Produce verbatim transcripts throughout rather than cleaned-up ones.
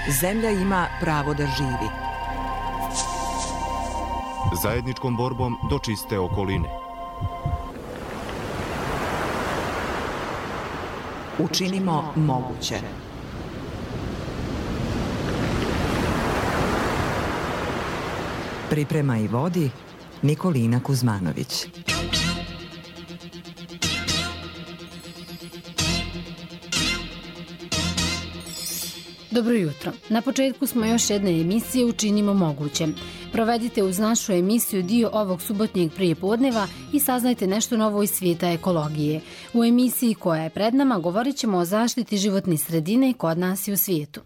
Zemlja ima pravo da živi. Zajedničkom borbom do čiste okoline. Učinimo moguće. Priprema i vodi Nikolina Kuzmanović. Dobro jutro. Na početku smo još jedne emisije Učinimo moguće. Provedite uz našu emisiju dio ovog subotnjeg prijepodneva i saznajte nešto novo iz svijeta ekologije. U emisiji koja je pred nama govorit ćemo o zaštiti životne sredine kod nas i u svijetu.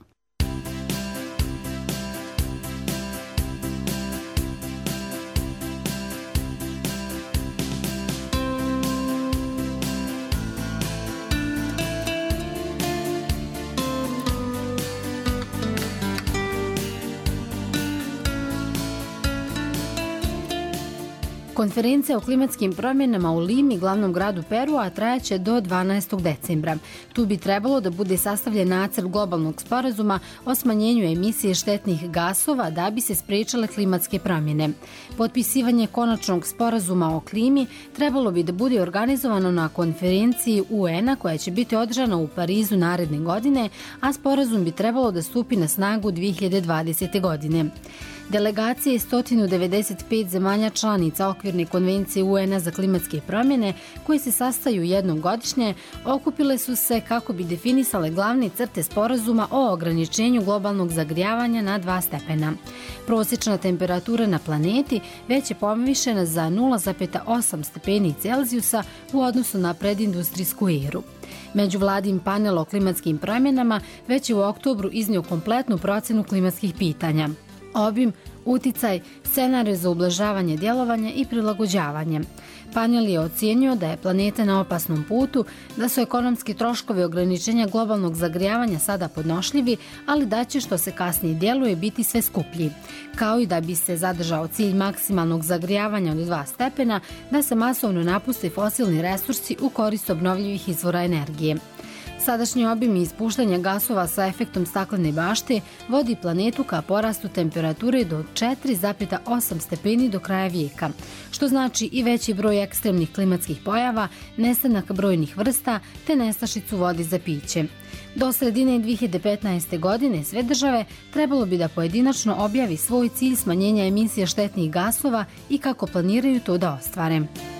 Konferencija o klimatskim promjenama u Limi, glavnom gradu Perua, trajaće do dvanaestog decembra. Tu bi trebalo da bude sastavljen nacrt globalnog sporazuma o smanjenju emisije štetnih gasova da bi se spriječile klimatske promjene. Potpisivanje konačnog sporazuma o klimi trebalo bi da bude organizovano na konferenciji U N-a koja će biti održana u Parizu naredne godine, a sporazum bi trebalo da stupi na snagu dvije hiljade dvadesete. godine. Delegacije sto devedeset pet zemalja članica Okvirne konvencije U N-a za klimatske promjene, koje se sastaju jednom godišnje, okupile su se kako bi definisale glavne crte sporazuma o ograničenju globalnog zagrijavanja na dva stepena. Prosječna temperatura na planeti već je povišena za nula zarez osam stepeni Celzijusa u odnosu na predindustrijsku eru. Međuvladin panel o klimatskim promjenama već je u oktobru iznio kompletnu procenu klimatskih pitanja. Obim, uticaj, scenarij za ublažavanje djelovanja i prilagođavanje. Panel je ocijenio da je planeta na opasnom putu, da su ekonomski troškovi ograničenja globalnog zagrijavanja sada podnošljivi, ali da će, što se kasnije djeluje, biti sve skuplji. Kao i da bi se zadržao cilj maksimalnog zagrijavanja od dva stepena, da se masovno napuste fosilni resursi u korist obnovljivih izvora energije. Sadašnji obim ispuštanja gasova sa efektom staklene bašte vodi planetu ka porastu temperature do četiri zarez osam stepeni do kraja vijeka, što znači i veći broj ekstremnih klimatskih pojava, nestanak brojnih vrsta te nestašicu vode za piće. Do sredine dvije hiljade petnaeste. godine sve države trebalo bi da pojedinačno objavi svoj cilj smanjenja emisije štetnih gasova i kako planiraju to da ostvare.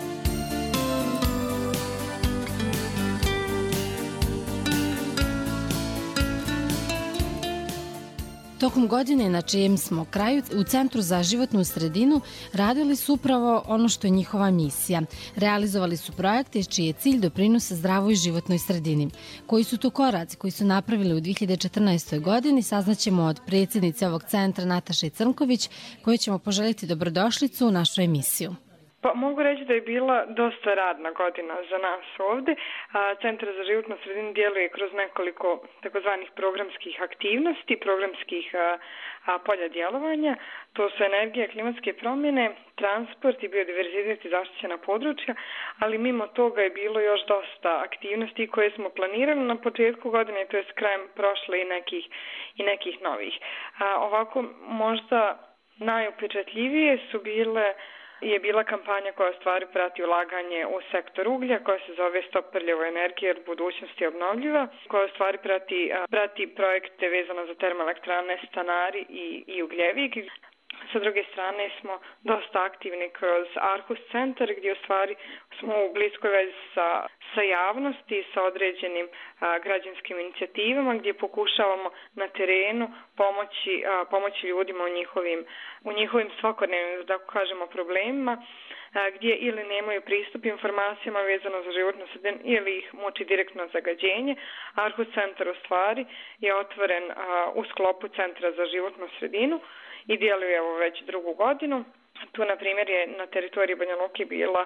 Tokom godine na čijem smo kraju u Centru za životnu sredinu radili su upravo ono što je njihova misija. Realizovali su projekte čiji je cilj doprinose zdravoj životnoj sredini. Koji su to koraci koji su napravili u dvije hiljade četrnaestoj. godini saznaćemo od predsjednice ovog centra Nataše Crnković, kojoj ćemo poželjeti dobrodošlicu u našu emisiju. Pa mogu reći da je bila dosta radna godina za nas ovdje. Centar za životnu sredinu djeluje kroz nekoliko takozvanih programskih aktivnosti, programskih polja djelovanja. To su energija, klimatske promjene, transport i biodiverzitet i zaštićena područja, ali mimo toga je bilo još dosta aktivnosti koje smo planirali na početku godine, to je s krajem prošle i nekih, i nekih novih. Ovako možda najupečatljivije su bile je bila kampanja koja u stvari prati ulaganje u sektor uglja, koja se zove Stop prljavoj energiji od budućnosti obnovljiva, koja u stvari prati, prati projekte vezano za termoelektrane Stanari i, i Ugljevik. Sa druge strane smo dosta aktivni kroz Arhus centar, gdje u stvari smo u bliskoj vezi sa, sa javnosti, sa određenim a, građanskim inicijativama, gdje pokušavamo na terenu pomoći, a, pomoći ljudima u njihovim, u njihovim svakodnevnim, da kažemo, problemima, a, gdje ili nemaju pristup informacijama vezano za životnu sredinu ili ih muči direktno zagađenje. Arhus centar u stvari je otvoren a, u sklopu Centra za životnu sredinu i djeluje evo već drugu godinu. Tu, na primjer, je na teritoriji Banja Luke bila a,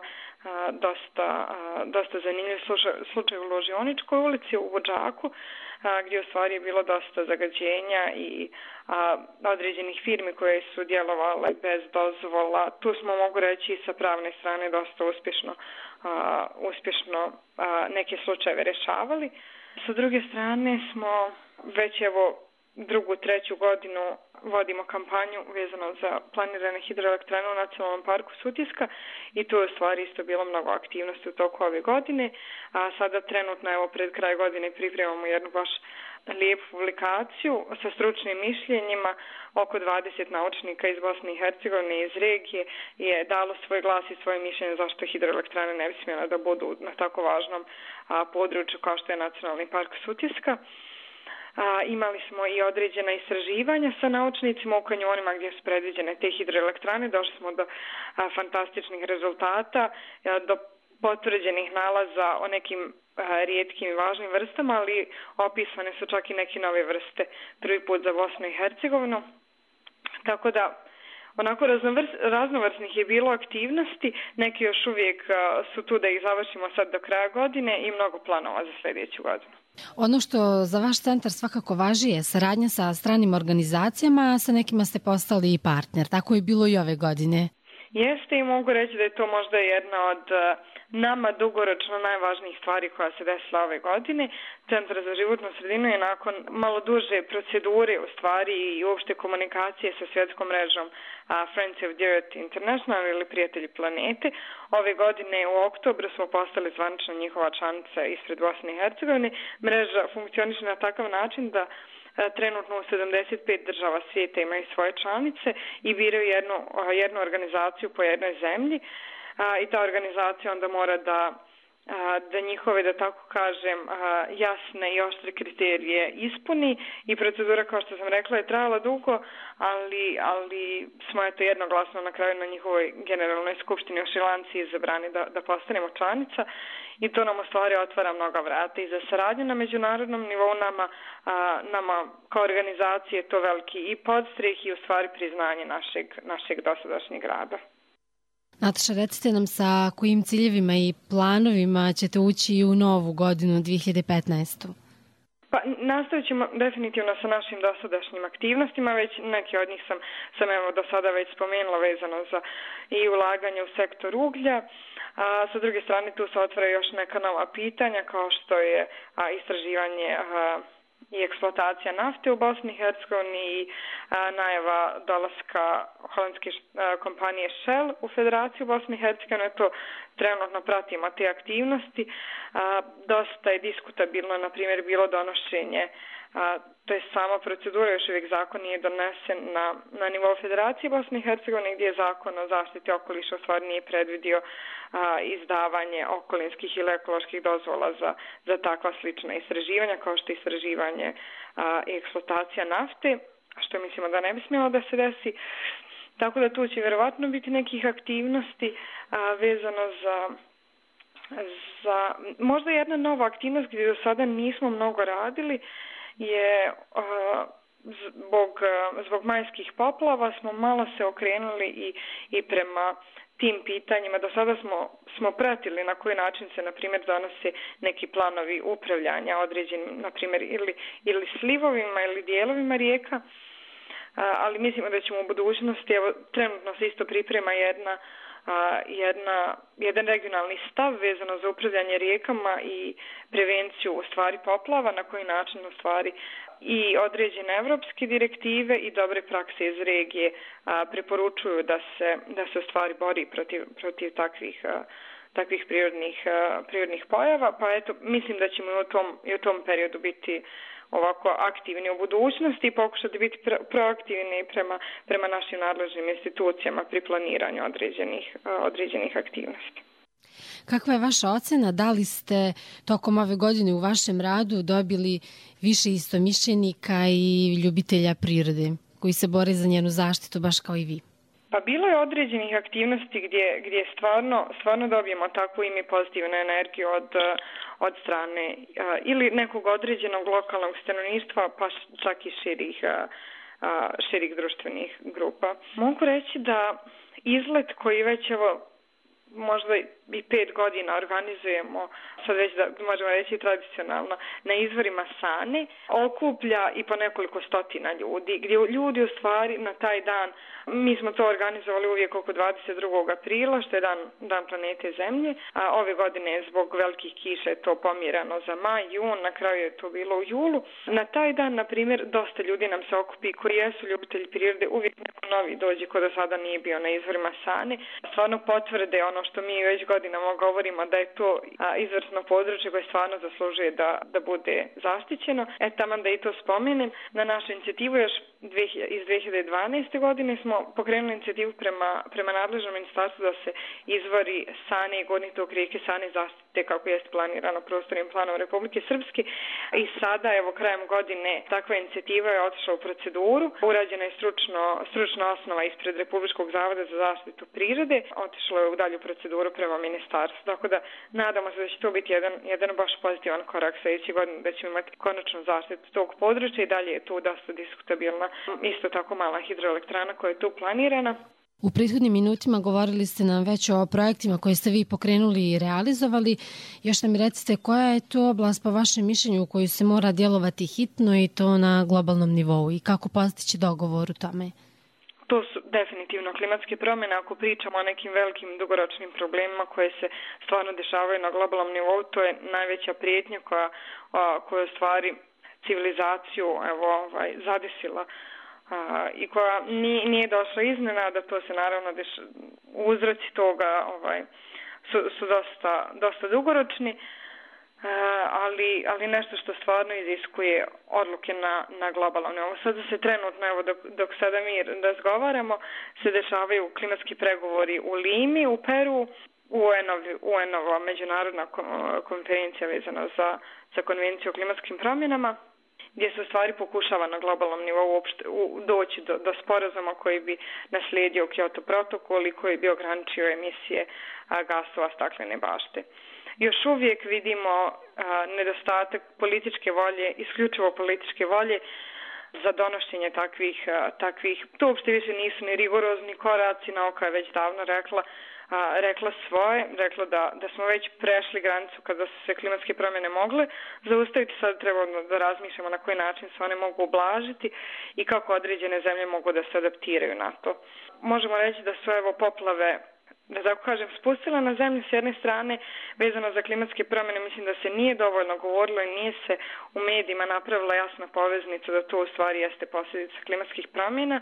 dosta, a, dosta zanimljiv slučaj, slučaj u Ložioničkoj ulici u Vođaku, a, gdje u stvari je bilo dosta zagađenja i a, određenih firmi koje su djelovale bez dozvola. Tu smo, mogu reći, sa pravne strane dosta uspješno, a, uspješno a, neke slučajeve rešavali. Sa druge strane smo već evo drugu, treću godinu vodimo kampanju vezano za planirane hidroelektrane u Nacionalnom parku Sutjeska i tu je u stvari isto bilo mnogo aktivnosti u toku ove godine, a sada trenutno evo pred kraj godine pripremamo jednu baš lijepu publikaciju sa stručnim mišljenjima. Oko dvadeset naučnika iz Bosne i Hercegovine i iz regije je dalo svoj glas i svoje mišljenje zašto hidroelektrane ne bi smjela da budu na tako važnom a, području kao što je Nacionalni park Sutjeska. A, imali smo i određena istraživanja sa naučnicima u kanjonima gdje su predviđene te hidroelektrane. Došli smo do a, fantastičnih rezultata, a, do potvrđenih nalaza o nekim a, rijetkim i važnim vrstama, ali opisane su čak i neke nove vrste prvi put za Bosnu i Hercegovinu. Tako da, onako raznovrs, raznovrsnih je bilo aktivnosti, neki još uvijek a, su tu da ih završimo sad do kraja godine i mnogo planova za sljedeću godinu. Ono što za vaš centar svakako važi je saradnja sa stranim organizacijama, a sa nekima ste postali i partner. Tako je bilo i ove godine. Jeste i mogu reći da je to možda jedna od nama dugoročno najvažnijih stvari koja se desila ove godine. Centar za životnu sredinu je nakon malo duže procedure u stvari i uopšte komunikacije sa svjetskom mrežom Friends of the Earth International ili Prijatelji planete. Ove godine u oktobru smo postali zvanično njihova članica ispred Bosne i Hercegovine. Mreža funkcioniše na takav način da trenutno u sedamdeset pet država svijeta imaju svoje članice i biraju jednu, jednu organizaciju po jednoj zemlji i ta organizacija onda mora da, da njihove, da tako kažem, jasne i oštre kriterije ispuni i procedura, kao što sam rekla, je trajala dugo, ali, ali smo eto jednoglasno na kraju na njihovoj generalnoj skupštini u Šrilanci izabrani da, da postanemo članica. I to nam u stvari otvara mnoga vrata i za saradnju na međunarodnom nivou nama, a, nama kao organizacije je to veliki i podstreh i u stvari priznanje našeg, našeg dosadašnjeg rada. Nataša, recite nam sa kojim ciljevima i planovima ćete ući u novu godinu dvije hiljade petnaestu. Pa nastavit ćemo definitivno sa našim dosadašnjim aktivnostima, već neki od njih sam, sam evo do sada već spomenula vezano za i ulaganje u sektor uglja. A sa druge strane tu se otvara još neka nova pitanja kao što je a, istraživanje a, i eksploatacija nafte u Bosni i Hercegovini i a, najava dolaska holandske a, kompanije Shell u Federaciju Bosne i Hercegovine. To trenutno pratimo te aktivnosti. A, dosta je diskutabilno, na primjer, bilo donošenje, a, to je sama procedura, još uvijek zakon nije donesen na, na nivou Federacije Bosne i Hercegovine gdje je zakon o zaštiti okoliša u stvari nije predvidio a, izdavanje okolinskih ili ekoloških dozvola za, za takva slična istraživanja kao što je istraživanje a, i eksploatacija nafte, što mislimo da ne bi smjelo da se desi. Tako da tu će vjerovatno biti nekih aktivnosti a, vezano za, za možda jedna nova aktivnost gdje do sada nismo mnogo radili je a, zbog, zbog majskih poplava smo malo se okrenuli i, i prema tim pitanjima. Do sada smo, smo pratili na koji način se, na primjer, donose neki planovi upravljanja određenim, na primjer, ili, ili slivovima ili dijelovima rijeka, a, ali mislimo da ćemo u budućnosti, evo, trenutno se isto priprema jedna, a, jedna, jedan regionalni stav vezano za upravljanje rijekama i prevenciju u stvari poplava, na koji način u stvari i određene evropske direktive i dobre prakse iz regije a, preporučuju da se, da se u stvari bori protiv, protiv takvih, a, takvih prirodnih, a, prirodnih pojava. Pa eto, mislim da ćemo i u tom, i u tom periodu biti ovako aktivni u budućnosti i pokušati biti proaktivni prema, prema našim nadležnim institucijama pri planiranju određenih, a, određenih aktivnosti. Kakva je vaša ocena? Da li ste tokom ove godine u vašem radu dobili više istomišljenika i ljubitelja prirode koji se bore za njenu zaštitu baš kao i vi? Pa bilo je određenih aktivnosti gdje, gdje stvarno, stvarno dobijemo takvu i mi pozitivnu energiju od, od strane a, ili nekog određenog lokalnog stanovništva pa čak i širih, a, a, širih društvenih grupa. Mogu reći da izlet koji već evo možda pet godina organizujemo, sad već da možemo reći tradicionalno, na izvorima Sane, okuplja i po nekoliko stotina ljudi, gdje ljudi u stvari na taj dan, mi smo to organizovali uvijek oko dvadeset drugog aprila, što je dan, dan planete Zemlje, a ove godine zbog velikih kiša je to pomjerano za maj, jun, na kraju je to bilo u julu. Na taj dan, na primjer, dosta ljudi nam se okupi koji jesu ljubitelji prirode, uvijek neko novi dođe ko do sada nije bio na izvorima Sane, stvarno potvrde ono što mi već godinama govorimo da je to a, izvrsno područje koje stvarno zaslužuje da, da bude zaštićeno. E, taman da i to spomenem, na našu inicijativu još iz dve hiljade dvanaeste. godine smo pokrenuli inicijativu prema, prema nadležnom ministarstvu da se izvori Sane i gornji tok rijeke Sane zaštite kako jest planirano prostornim planom Republike Srpske. I sada, evo, krajem godine takva inicijativa je otišla u proceduru. Urađena je stručno, stručna osnova ispred Republičkog zavoda za zaštitu prirode. Otišlo je u dalju proceduru prema ministarstvu. Tako da nadamo se da će to biti jedan, jedan baš pozitivan korak sljedeće godine, da ćemo imati konačnu zaštitu tog područja i dalje je tu dosta diskutabilna. Isto tako mala hidroelektrana koja je tu planirana. U prethodnim minutima govorili ste nam već o projektima koje ste vi pokrenuli i realizovali. Još nam recite koja je to oblast po vašem mišljenju u koju se mora djelovati hitno i to na globalnom nivou i kako postići dogovor u tome? To su definitivno klimatske promjene. Ako pričamo o nekim velikim dugoročnim problemima koje se stvarno dešavaju na globalnom nivou, to je najveća prijetnja koja, koja je stvari civilizaciju evo, ovaj, zadesila a, i koja nije, nije došla iznenada. To se naravno deš, uzroci toga ovaj, su, su dosta, dosta dugoročni, a, ali, ali nešto što stvarno iziskuje odluke na, na globalnom nivou. Sada se trenutno, evo, dok, dok sada mi razgovaramo, se dešavaju klimatski pregovori u Limi, u Peru, U N-ova međunarodna konferencija vezana za, za konvenciju o klimatskim promjenama, gdje se u stvari pokušava na globalnom nivou uopšte, u, doći do, do sporazuma koji bi naslijedio Kyoto protokol i koji bi ograničio emisije a, gasova staklene bašte. Još uvijek vidimo a, nedostatak političke volje, isključivo političke volje za donošenje takvih, a, takvih, to uopšte više nisu ni rigorozni koraci, nauka je već davno rekla, A, rekla svoje, rekla da, da smo već prešli granicu kada su se klimatske promjene mogle zaustaviti, sad treba da razmišljamo na koji način se one mogu ublažiti i kako određene zemlje mogu da se adaptiraju na to. Možemo reći da su evo poplave, da tako kažem, spustile na zemlju s jedne strane vezano za klimatske promjene. Mislim da se nije dovoljno govorilo i nije se u medijima napravila jasna poveznica da to u stvari jeste posljedica klimatskih promjena.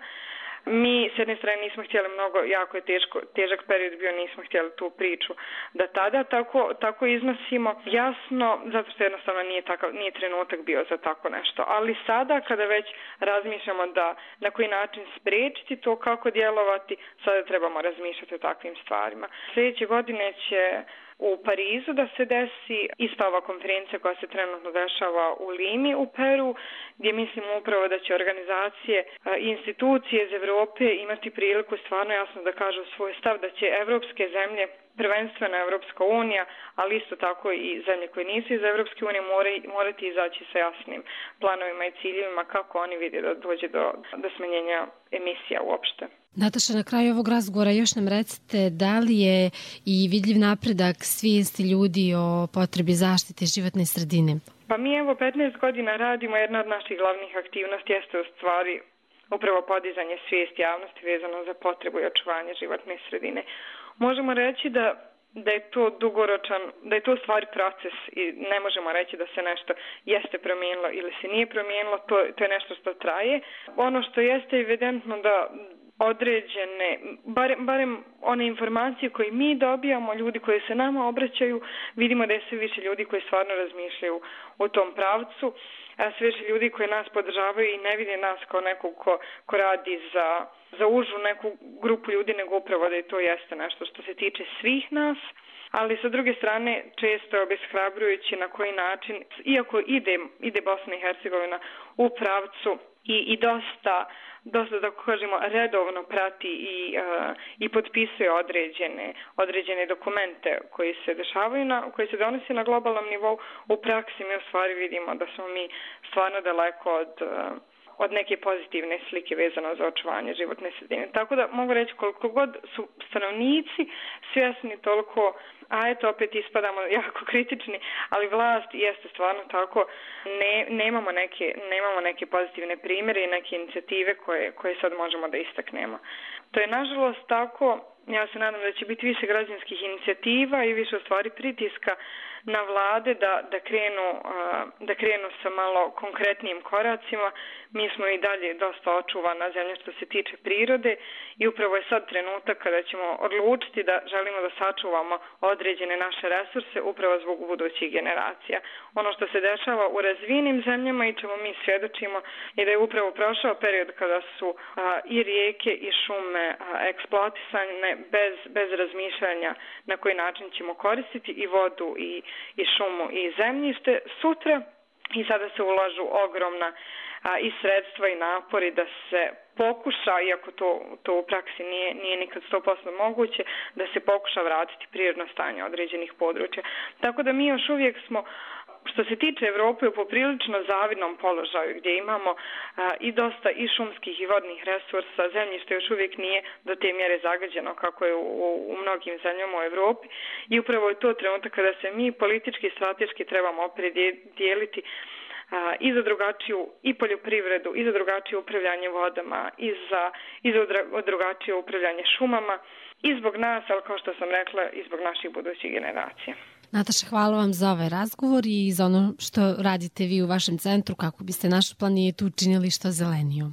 Mi s jedne strane nismo htjeli mnogo, jako je teško, težak period bio, nismo htjeli tu priču da tada tako, tako iznosimo jasno, zato što jednostavno nije, takav, nije trenutak bio za tako nešto. Ali sada kada već razmišljamo da na koji način spriječiti to, kako djelovati, sada trebamo razmišljati o takvim stvarima. Sljedeće godine će u Parizu da se desi ista ova konferencija koja se trenutno dešava u Limi u Peru, gdje mislimo upravo da će organizacije i institucije iz Evrope imati priliku stvarno jasno da kažu svoj stav, da će evropske zemlje, prvenstveno Evropska unija, ali isto tako i zemlje koje nisu iz Evropske unije morati izaći sa jasnim planovima i ciljevima kako oni vide da dođe do, do smanjenja emisija uopšte. Nataša, na kraju ovog razgovora još nam recite da li je i vidljiv napredak svijesti ljudi o potrebi zaštite životne sredine? Pa mi evo petnaest godina radimo, jedna od naših glavnih aktivnosti jeste u stvari upravo podizanje svijesti javnosti vezano za potrebu i očuvanje životne sredine. Možemo reći da da je to dugoročan, da je to stvari proces i ne možemo reći da se nešto jeste promijenilo ili se nije promijenilo, to, to je nešto što traje. Ono što jeste evidentno da određene, barem, barem one informacije koje mi dobijamo, ljudi koji se nama obraćaju, vidimo da je sve više ljudi koji stvarno razmišljaju u tom pravcu, a sve više ljudi koji nas podržavaju i ne vide nas kao nekog ko, ko radi za, za užu neku grupu ljudi, nego upravo da je to jeste nešto što se tiče svih nas. Ali sa druge strane često je obeshrabrujući na koji način, iako ide, ide Bosna i Hercegovina u pravcu i, i dosta, dosta da kažemo, redovno prati i, uh, i potpisuje određene, određene dokumente koji se dešavaju, na, koji se donose na globalnom nivou, u praksi mi u stvari vidimo da smo mi stvarno daleko od, uh, od neke pozitivne slike vezano za očuvanje životne sredine. Tako da mogu reći koliko god su stanovnici svjesni, toliko, a eto opet ispadamo jako kritični, ali vlast jeste stvarno tako, ne, nemamo, neke, nemamo neke pozitivne primjere i neke inicijative koje, koje sad možemo da istaknemo. To je nažalost tako. Ja se nadam da će biti više građanskih inicijativa i više u stvari pritiska na vlade da, da, krenu, da krenu sa malo konkretnijim koracima. Mi smo i dalje dosta očuvana zemlja što se tiče prirode i upravo je sad trenutak kada ćemo odlučiti da želimo da sačuvamo određene naše resurse upravo zbog budućih generacija. Ono što se dešava u razvijenim zemljama i čemu mi svjedočimo je da je upravo prošao period kada su a, i rijeke i šume a, eksploatisane bez, bez razmišljanja na koji način ćemo koristiti i vodu i, i šumu i zemljište sutra. I sada se ulažu ogromna a, i sredstva i napori da se pokuša, iako to, to u praksi nije, nije nikad sto posto moguće, da se pokuša vratiti prirodno stanje određenih područja. Tako da mi još uvijek smo, što se tiče Evrope, u poprilično zavidnom položaju gdje imamo a, i dosta i šumskih i vodnih resursa. Zemljište još uvijek nije do te mjere zagađeno kako je u, u, u mnogim zemljama u Evropi i upravo je to trenutak kada se mi politički i strateški trebamo opredijeliti i za drugačiju i poljoprivredu, i za drugačije upravljanje vodama, i za, i za drugačije upravljanje šumama, i zbog nas, ali kao što sam rekla, i zbog naših budućih generacija. Nataša, hvala vam za ovaj razgovor i za ono što radite vi u vašem centru kako biste našu planetu učinili što zelenijom.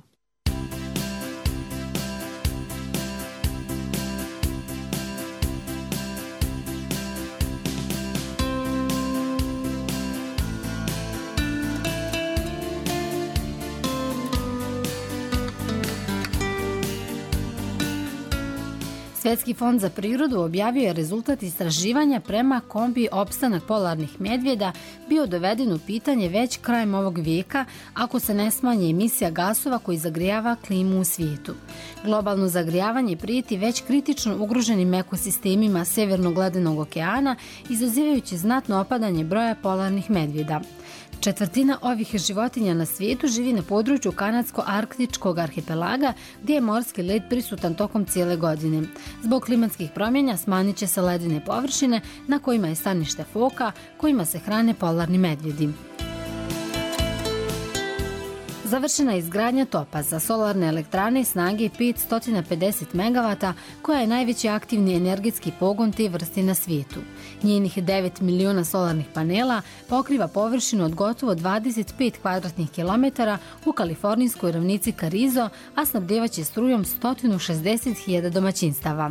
Svjetski fond za prirodu objavio je rezultat istraživanja prema kom bi opstanak polarnih medvjeda bio doveden u pitanje već krajem ovog vijeka ako se ne smanji emisija gasova koji zagrijava klimu u svijetu. Globalno zagrijavanje prijeti već kritično ugroženim ekosistemima Sjevernog ledenog okeana, izazivajući znatno opadanje broja polarnih medvjeda. Četvrtina ovih životinja na svijetu živi na području kanadsko-arktičkog arhipelaga gdje je morski led prisutan tokom cijele godine. Zbog klimatskih promjena smanjit će se ledene površine na kojima je stanište foka, kojima se hrane polarni medvjedi. Završena je izgradnja topaza, solarne elektrane snage petsto pedeset megavata, koja je najveći aktivni energetski pogon te vrste na svijetu. Njenih devet miliona solarnih panela pokriva površinu od gotovo dvadeset pet kvadratnih kilometara u kalifornijskoj ravnici Carrizo, a snabdevaće strujom sto šezdeset hiljada domaćinstava.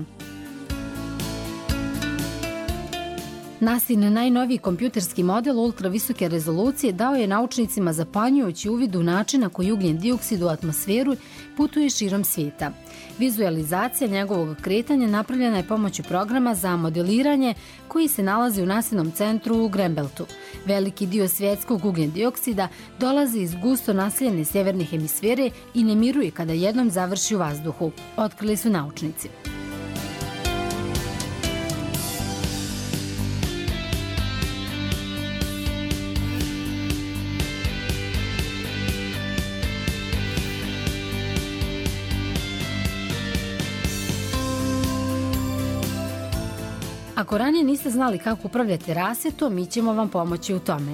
NASIN najnoviji kompjuterski model ultravisoke rezolucije dao je naučnicima zapanjujući uvid u način na koji ugljen dioksid u atmosferu putuje širom svijeta. Vizualizacija njegovog kretanja napravljena je pomoću programa za modeliranje koji se nalazi u NASINom centru u Greenbeltu. Veliki dio svjetskog ugljen dioksida dolazi iz gusto naseljene sjeverne hemisfere i ne miruje kada jednom završi u vazduhu, otkrili su naučnici. Ako ranije niste znali kako upravljati rasvjetom, mi ćemo vam pomoći u tome.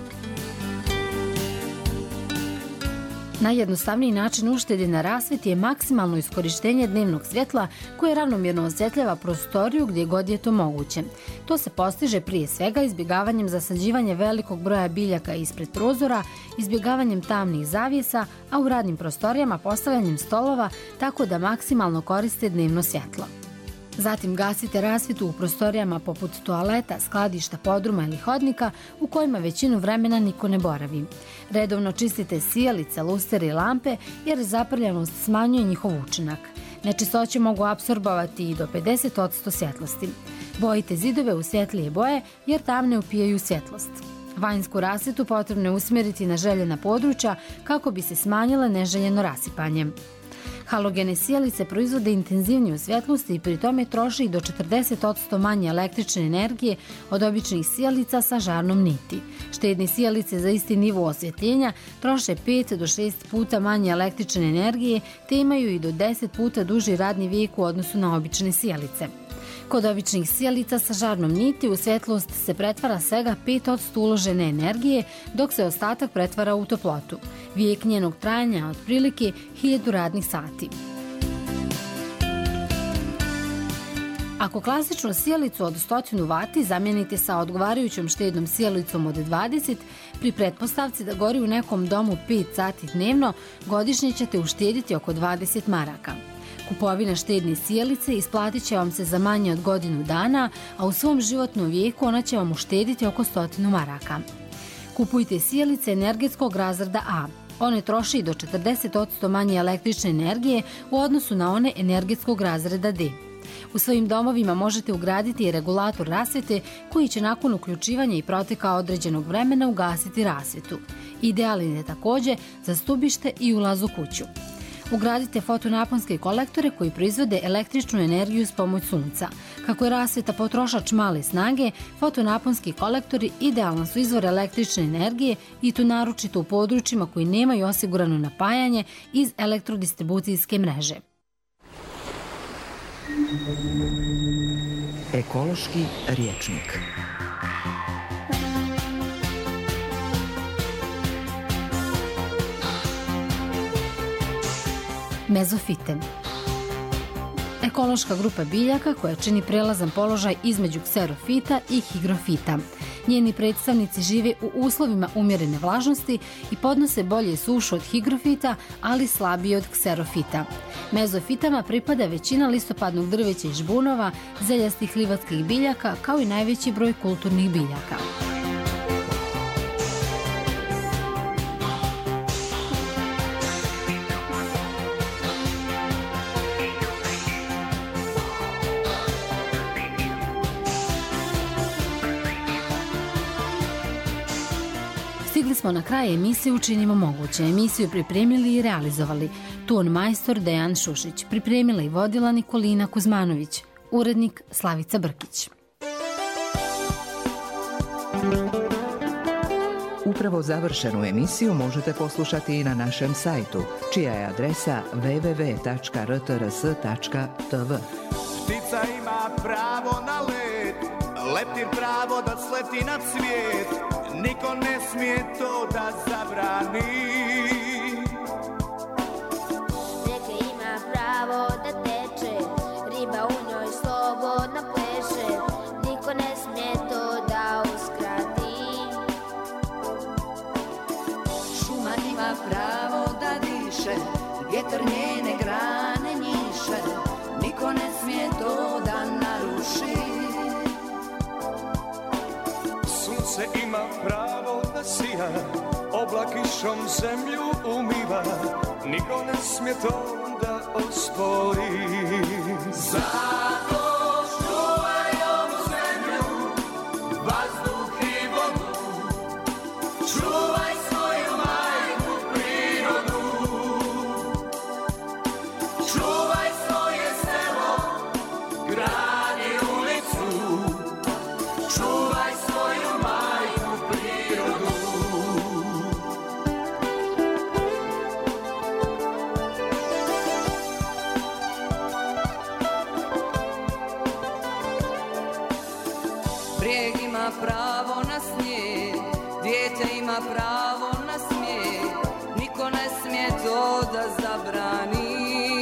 Najjednostavniji način uštede na rasvjeti je maksimalno iskorištenje dnevnog svjetla koje ravnomjerno osvjetljava prostoriju gdje god je to moguće. To se postiže prije svega izbjegavanjem zasađivanja velikog broja biljaka ispred prozora, izbjegavanjem tamnih zavjesa, a u radnim prostorijama postavljanjem stolova tako da maksimalno koriste dnevno svjetlo. Zatim gasite rasvjetu u prostorijama poput toaleta, skladišta, podruma ili hodnika u kojima većinu vremena niko ne boravi. Redovno čistite sijalice, lustere i lampe jer zaprljanost smanjuje njihov učinak. Nečistoće mogu apsorbovati i do pedeset posto svjetlosti. Bojite zidove u svjetlije boje jer tamne upijaju svjetlost. Vanjsku rasvjetu potrebno je usmjeriti na željena područja kako bi se smanjile neželjeno rasipanje. Halogene sijalice proizvode intenzivniju svjetlost i pri tome troše i do četrdeset posto manje električne energije od običnih sijalica sa žarnom niti. Štedne sijalice za isti nivo osvjetljenja troše pet do šest puta manje električne energije te imaju i do deset puta duži radni vijek u odnosu na obične sijalice. Kod običnih sijalica sa žarnom niti u svjetlost se pretvara svega pet posto uložene energije, dok se ostatak pretvara u toplotu. Vijek njenog trajanja je otprilike hiljadu radnih sati. Ako klasičnu sijalicu od sto vati zamijenite sa odgovarajućom štednom sijalicom od dvadeset, pri pretpostavci da gori u nekom domu pet sati dnevno, godišnje ćete uštediti oko dvadeset maraka. Kupovina štedne sijalice isplatit će vam se za manje od godinu dana, a u svom životnom vijeku ona će vam uštediti oko stotinu maraka. Kupujte sijalice energetskog razreda A. One troše i do četrdeset posto manje električne energije u odnosu na one energetskog razreda D. U svojim domovima možete ugraditi i regulator rasvjete koji će nakon uključivanja i proteka određenog vremena ugasiti rasvjetu. Idealan je također za stubište i ulaz u kuću. Ugradite fotonaponske kolektore koji proizvode električnu energiju s pomoć sunca. Kako je rasvjeta potrošač male snage, fotonaponski kolektori idealan su izvor električne energije i to naročito u područjima koji nemaju osigurano napajanje iz elektrodistribucijske mreže. Ekološki rječnik. Mezofite. Ekološka grupa biljaka koja čini prelazan položaj između kserofita i higrofita. Njeni predstavnici žive u uslovima umjerene vlažnosti i podnose bolje sušu od higrofita, ali slabije od kserofita. Mezofitama pripada većina listopadnog drveća i žbunova, zeljastih livatskih biljaka, kao i najveći broj kulturnih biljaka. Stigli smo na kraj emisije Učinimo moguće. Emisiju pripremili i realizovali ton majstor Dejan Šušić, pripremila i vodila Nikolina Kuzmanović, urednik Slavica Brkić. Upravo završenu emisiju možete poslušati i na našem sajtu, čija je adresa w w w tačka r t r s tačka t v. Ptica ima pravo na let, leptir pravo da sleti na cvijet, niko ne smije to da zabrani. Rijeka ima pravo da teče, riba u njoj slobodno pleše, niko ne smije to da uskrati. Šuma ima pravo da diše, vjetar njene grane njiše, niko ne smije to da naruši. Sunce ima pravo da sija, oblak kišom zemlju umiva, niko ne smije to da ospori. Zato čuvaj ovu zemlju, vazduh i vodu, čuvaj svoju majku prirodu, čuvaj svoje selo, grad i ulicu, čuvaj svoju majku prirodu. Brijeg ima pravo na snijeg, dijete ima pravo na smijeh, niko ne smije to da zabrani.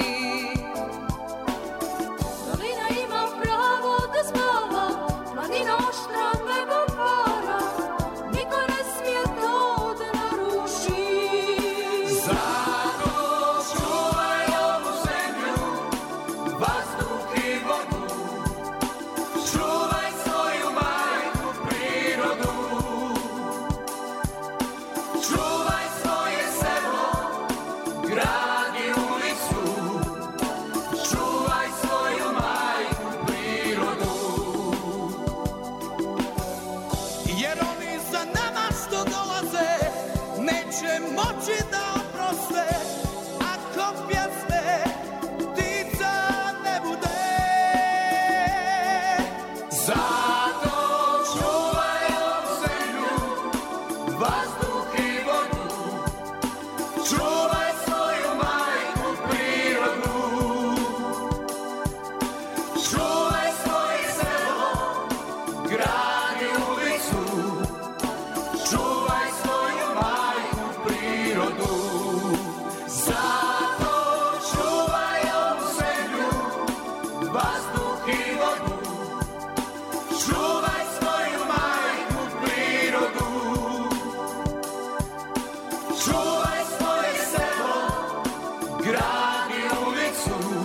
Dolina ima pravo da spava, planina oštra nebo para, niko ne smije to da naruši. Zato čuvaj ovu zemlju, vazduh i vodu, čuvaj svoju majku prirodu, čuvaj svoje selo, grad i ulicu, srcu